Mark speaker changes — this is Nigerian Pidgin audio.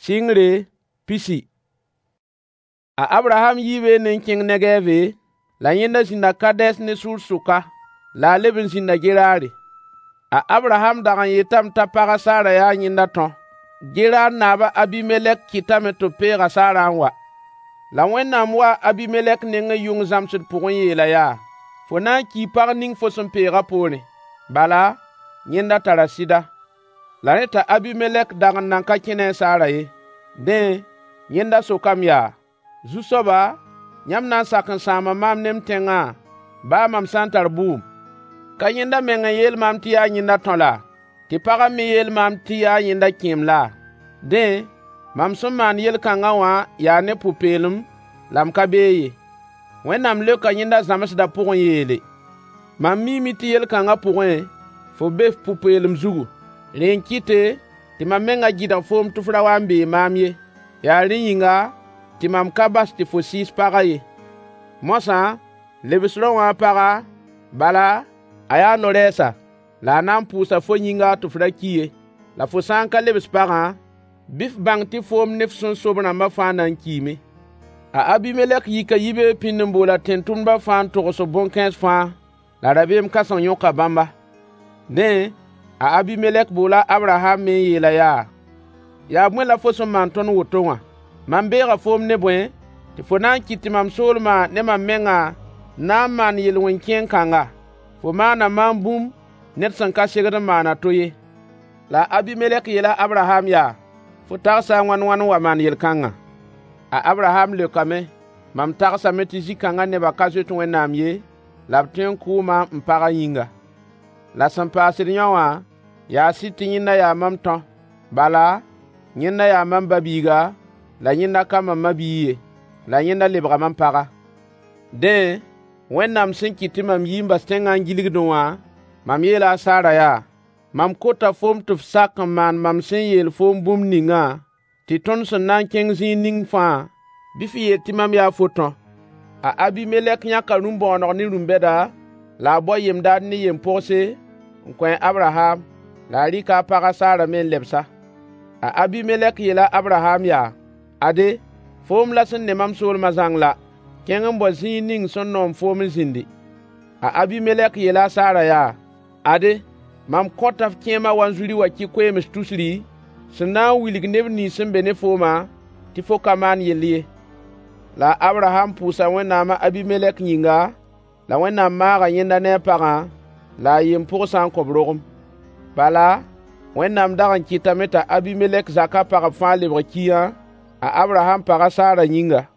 Speaker 1: Singre pisi. A Abraham yibe nen king Negeve, la yenda zinda Kades ne sur suka, la lebin zinda Gerari. A Abraham dagan yetam ta paga Sara ya yenda ton. Gerar naba Abimelek kitame to pega Sara wa. La wennam wa Abimelek nenge yung zamsid pourun yela ya. Fo na ki pag ning fo son pega pone. Bala, yenda tara sida. La neta Abimelek dagan nanka kene Sara ye. Den, yenda sokam ya. Zusoba, nyam nan sakin sama mam nem tenga. Ba mam santar boom. Ka yenda menga yel mam tiya yenda tonla. Ti paga mi yel mam tiya yenda kimla. Den, mam sun man yel kanga wa ya ne pupelum lam kabeye. Wennam leka yenda zamas da pourun yele. Mam mi ti yel kanga pourun fo bef pupelum zugu. Ren kite ti mam menga gida fom tufra wambe mam ye. Ya ringa ti mam kabas ti fo sis paga ye. Mosa, lebislo wa paga, bala, aya noresa, la nan pousa fo nyinga tufra kiye. La fo sanka lebis paga, bif bang ti fom nef son sobna ma fanan kime. A Abimelek yika yibe pinimbola tentumba fan togoso bon 15 fan, la rabem kasan yoka bamba. Den, a Abimelek bola Abraham me yela ya. Ya mwen la fo son manton wotonga. Man bega fom ne bwen, ti fo nan kiti mam solma ne mam menga, nan man yel wenkien kanga. Fo mana man boom, net san ka segada mana toye. La Abimelek yela Abraham ya, fo tagsa wan wa man yel kanga. A Abraham le kame, mam tagsa metizi kanga ne bakazo to wenam ye, labten kuma mpaga yinga. La sampasir nyawa, ya siti nyina ya mam ton, bala, nyina ya mam babiga, la nyina kama mabiye, la nyina lebra mam paga. Den, wennam sin kiti mam yimba stenga ngiligdonwa, mam yela Sara ya, mam kota fom tuf sak man mam sin yel fom bum ninga, ti ton son nan keng zin ning fa, bifi ye ti mam ya foton. A Abimelek nyaka rumbo onor ni rumbeda, la boy yem dad ni yem pose, nkwen Abraham, la rika paga Sara men lebsa. A Abimelek yela Abraham ya, ade, fom la sen ne mam sol mazang la, kengen bo zin ning son nom fom zindi. A Abimelek yela Sara ya, ade, mam kotaf kema wanzuri wa ki kwe mistusri, sena wilig neb ni sen bene foma, ti fo kaman yelie. La Abraham pusa wennama Abimelek nyinga, la wennam maga yenda ne paga, la yem pour san kobrogum. Bala, wennam dagan kitameta Abimelek zaka paga fan lebre kiya, a Abraham paga Sara nyinga.